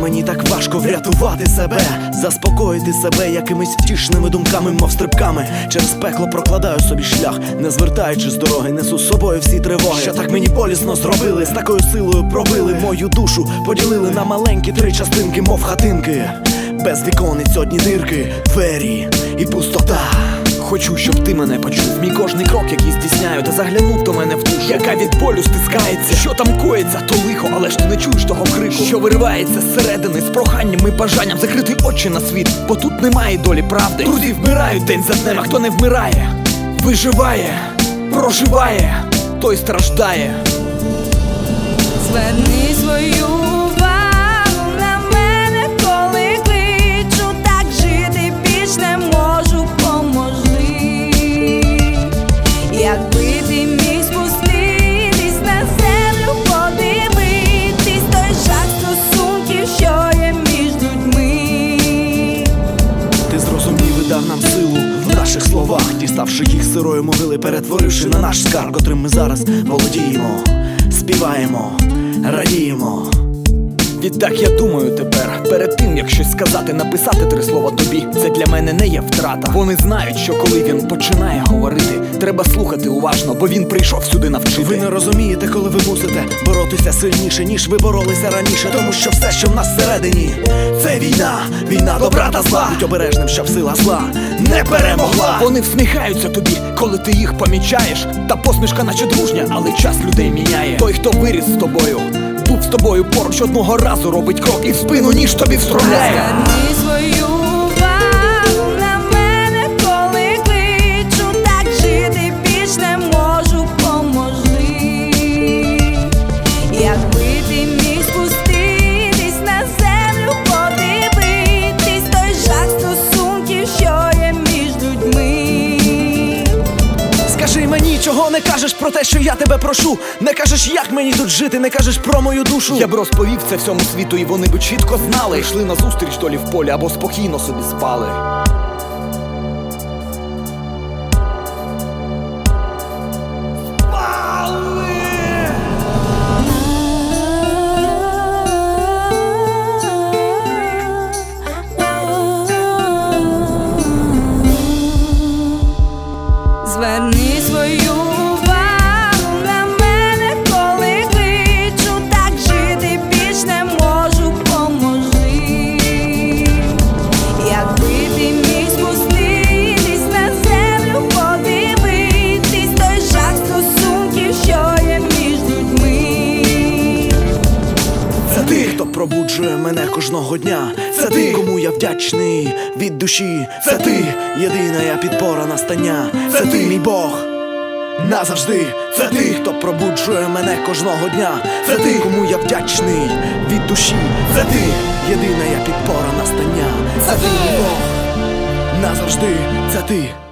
мені так важко врятувати себе, заспокоїти себе якимись втішними думками, мов стрибками. Через пекло прокладаю собі шлях, не звертаючи з дороги, несу з собою всі тривоги, що так мені болісно зробили, з такою силою пробили мою душу, поділили на маленькі 3 частинки, мов хатинки. Без віконець одні дирки, двері і пустота. Хочу, щоб ти мене почув, мій кожний крок, який здійсняю, та заглянув до мене в душу, яка від болю стискається. Що там коїться, то лихо, але ж ти не чуєш того крику, що виривається зсередини, з проханням і бажанням закрити очі на світ, бо тут немає долі правди. Друзі вмирають день за днем, а хто не вмирає, виживає, проживає, той страждає. Зверни свою увагу на мене, коли кличу, так жити більш не можу, поможи. Якби ти міг спуститись на землю, подивитись той жах стосунків, що є між людьми. Ти зрозумів і дав нам силу в наших словах, діставши їх з сирої могили, перетворивши на наш скарб, котрим ми зараз володіємо, співаємо, радіємо. Відтак я думаю тепер, перед тим як щось сказати, написати 3 слова тобі, це для мене не є втрата. Вони знають, що коли він починає говорити, треба слухати уважно, бо він прийшов сюди навчити. Ви не розумієте, коли ви мусите боротися сильніше, ніж ви боролися раніше, тому що все, що в нас всередині, це війна, війна добра та зла. Будь обережним, щоб сила зла не перемогла. Вони всміхаються тобі, коли ти їх помічаєш, та посмішка наче дружня, але час людей міняє. Той, хто виріс з тобою, був з тобою поруч, одного разу робить крок і в спину ніж тобі встромляє. Зверни свою увагу на мене, коли кличу, так жити більш не можу, поможи. Якби ти міг спуститись на землю, подивитись той жах стосунків, що є між людьми. Скажи мені, чого не кажеш про те, що я тебе прошу? Не кажеш, як мені тут жити, не кажеш про мою душу. Я б розповів це всьому світу, і вони б чітко знали. Йшли назустріч долі в полі або спокійно собі спали. Зверни свою увагу на мене, коли кличу, так жити більш не можу, поможи. Якби ти міг спуститись на землю, подивитись той жах стосунків, що є між людьми. Це ти, хто пробуджує мене кожного дня. Це ти, кому я вдячний від душі. Це ти, єдина я підпора настання. Це ти, мій Бог, назавжди. Це ти, хто пробуджує мене кожного дня. Це ти, кому я вдячний від душі. Це ти, єдина я підпора настання. Це ти, мій Бог, назавжди. Це ти.